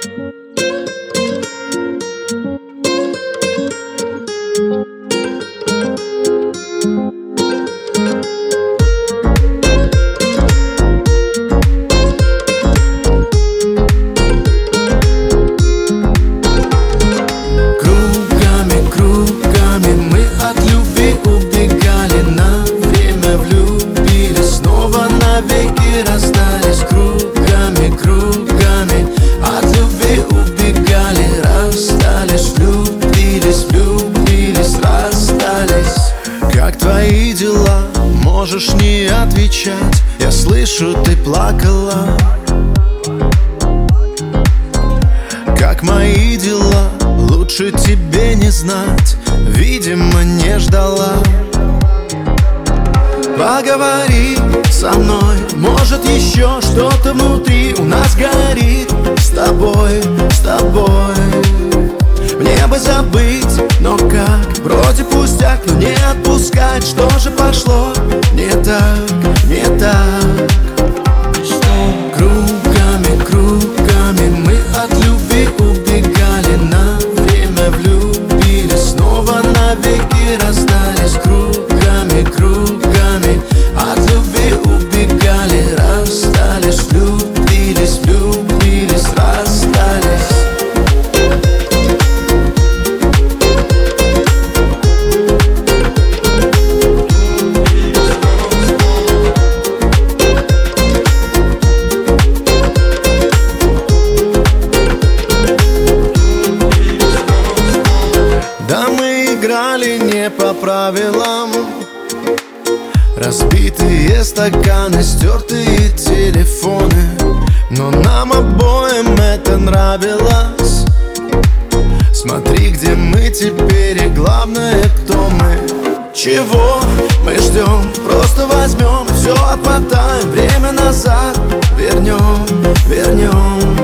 Можешь не отвечать, я слышу, ты плакала. Как мои дела, лучше тебе не знать, видимо, не ждала. Поговори со мной, может еще что-то внутри у нас горит. С тобой, с тобой мне бы забыть, но как? Вроде пустяк, но не отпускать. Что же пошло не так, не так? Кругами, кругами мы от любви убегали, на время влюбились, снова навеки расстались. Кругами, кругами от любви убегали, расстались, влюбились, влюбились, расстались. Да, мы играли не по правилам, разбитые стаканы, стертые телефоны, но нам обоим это нравилось. Смотри, где мы теперь, и главное, кто мы. Чего мы ждем? Просто возьмем, все отмотаем, время назад вернем, вернем.